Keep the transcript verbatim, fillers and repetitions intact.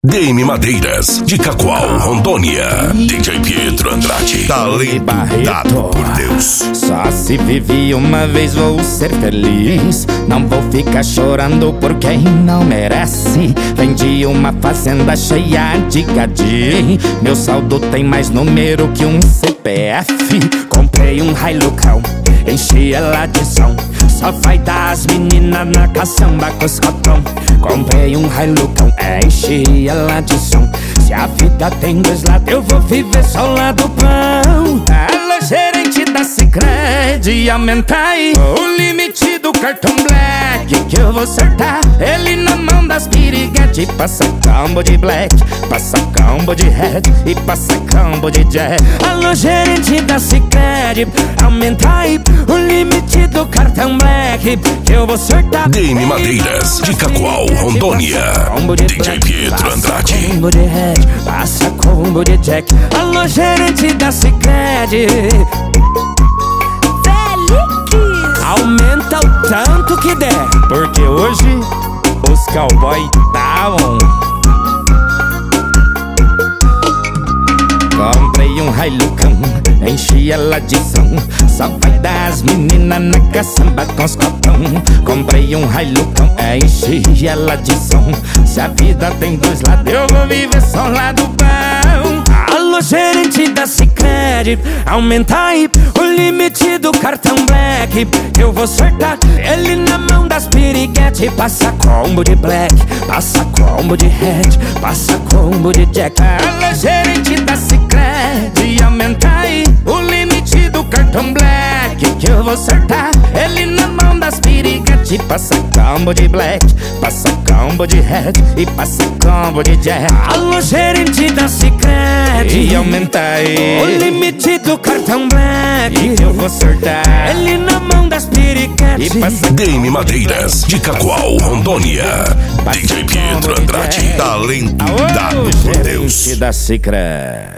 D M Madeiras, de Cacoal, Rondônia. D J Pietro Andrade. Talento por Deus. Só se vive uma vez, vou ser feliz. Não vou ficar chorando por quem não merece. Vendi uma fazenda cheia de gadinho. Meu saldo tem mais número que um C P F. Comprei um Hilucão, enchi ela de som. Só vai dar as meninas na caçamba com os cotão. Comprei um Hilucão, enchi ela de som. Se a vida tem dois lados, eu vou viver só o lado bom. Alô, gerente da Sicredi, aumenta aí o limite do cartão Black, que eu vou acertar ele na mão das piriguete. Passa combo de Black, passa combo de Red e passa combo de Jack. Alô, gerente da Sicredi, aumenta aí o limite do cartão Black, que eu vou acertar D M Madeiras, de Cacoal, Rondônia. D J Pietro Andrade. Combo de Red, passa combo de Jack. Alô, gerente da Sicredi, aumenta o tanto que der, porque hoje os cowboy tá on. Comprei um Hilucão, enchi ela de som. Só vai dar as meninas na caçamba com os cotão. Comprei um Hilucão, enchi ela de som. Se a vida tem dois lados, eu vou viver só um lado bom. Alô, gerente da Sicredi, aumenta aí o limite do cartão Black, eu vou acertar ele na mão das piriguete. Passa combo de Black, passa combo de Red, passa combo de Jack. Alô, gerente da Sicredi, aumenta aí o limite do cartão Black, que eu vou acertar ele na mão das piriguete. Passa combo de Black, passa combo de Red e passa combo de Jack. Alô, gerente da Sicredi, aumenta aí o limite do cartão Black, que eu vou acertar ele na mão das piriguete. D M Madeiras, de Cacoal, Rondônia. D J Pietro Andrade. Talento dado por Deus. Da Sicredi.